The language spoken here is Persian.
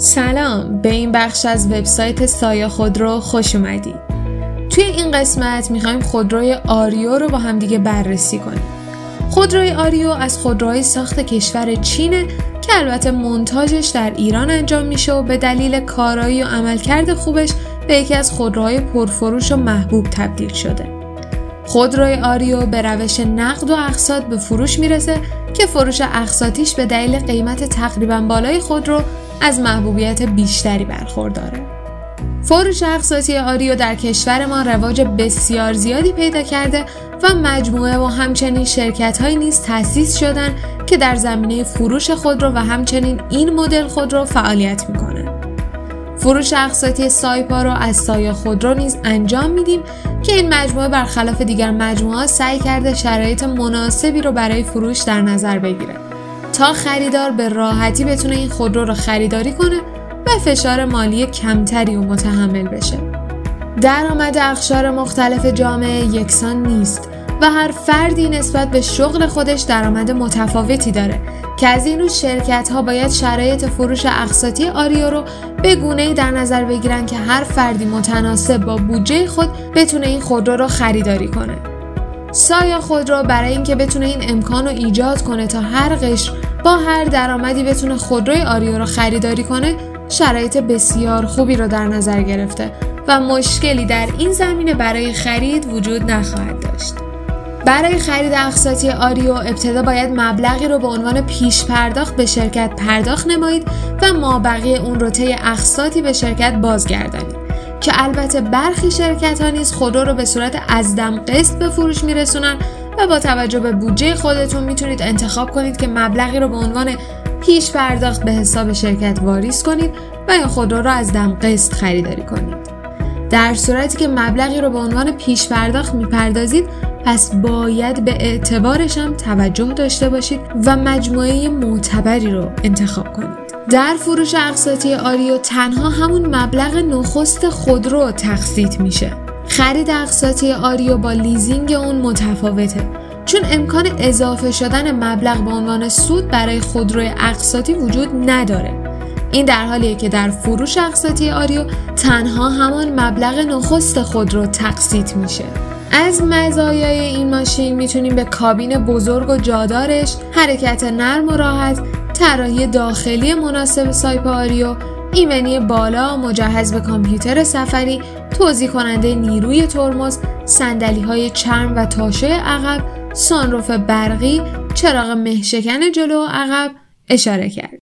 سلام، به این بخش از وبسایت سایه خودرو خوش اومدید. توی این قسمت میخوایم خودروی آریو رو با هم دیگه بررسی کنیم. خودروی آریو از خودروهای ساخت کشور چینه که البته مونتاژش در ایران انجام میشه و به دلیل کارایی و عملکرد خوبش به یکی از خودروهای پرفروش و محبوب تبدیل شده. خودروی آریو به روش نقد و اقساط به فروش میرسه که فروش اقساطیش به دلیل قیمت تقریباً بالای خودرو از محبوبیت بیشتری برخورداره. فروش اقساطی آریو در کشور ما رواج بسیار زیادی پیدا کرده و مجموعه و همچنین شرکت‌هایی نیز تأسیس شدن که در زمینه فروش خودرو و همچنین این مدل خودرو فعالیت میکنن. فروش اقساطی سایپا رو از سایه خودرو نیز انجام میدیم که این مجموعه برخلاف دیگر مجموعه‌ها سعی کرده شرایط مناسبی رو برای فروش در نظر بگیره تا خریدار به راحتی بتونه این خودرو رو خریداری کنه و فشار مالی کمتری رو متحمل بشه. درآمد اقشار مختلف جامعه یکسان نیست و هر فردی نسبت به شغل خودش درآمد متفاوتی داره که از این رو شرکت‌ها باید شرایط فروش اقساطی آریو رو به گونه‌ای در نظر بگیرن که هر فردی متناسب با بودجه خود بتونه این خودرو رو خریداری کنه. سایه خودرو برای اینکه بتونه این امکان رو ایجاد کنه تا هر قشر با هر درآمدی بتونه خودروی آریو رو خریداری کنه، شرایط بسیار خوبی رو در نظر گرفته و مشکلی در این زمینه برای خرید وجود نخواهد داشت. برای خرید اقساطی آریو ابتدا باید مبلغی رو به عنوان پیش پرداخت به شرکت پرداخت نمایید و مابقی اون رو طی اقساطی به شرکت بازگردانید که البته برخی شرکت‌ها نیز خودرو رو به صورت از دم قسط به فروش میرسونن و با توجه به بودجه خودتون میتونید انتخاب کنید که مبلغی رو به عنوان پیش پرداخت به حساب شرکت واریز کنید و یا خودرو رو از دم قسط خریداری کنید. در صورتی که مبلغی رو به عنوان پیش پرداخت میپردازید، پس باید به اعتبارش هم توجه داشته باشید و مجموعه معتبری رو انتخاب کنید. در فروش اقساطی آریو تنها همون مبلغ نخست خودرو تقسیط میشه. خرید اقساطی آریو با لیزینگ اون متفاوته، چون امکان اضافه شدن مبلغ به عنوان سود برای خودروی اقساطی وجود نداره. این در حالیه که در فروش اقساطی آریو تنها همان مبلغ نخست خودرو تقسیط میشه. از مزایای این ماشین میتونیم به کابین بزرگ و جادارش، حرکت نرم و راحت، طراحی داخلی مناسب سایپا آریو، ایمنی بالا مجهز به کامپیوتر سفری، توزیع کننده نیروی ترمز، صندلی‌های چرم و تاشوی عقب، سانروف برقی، چراغ مه‌شکن جلو و عقب اشاره کرد.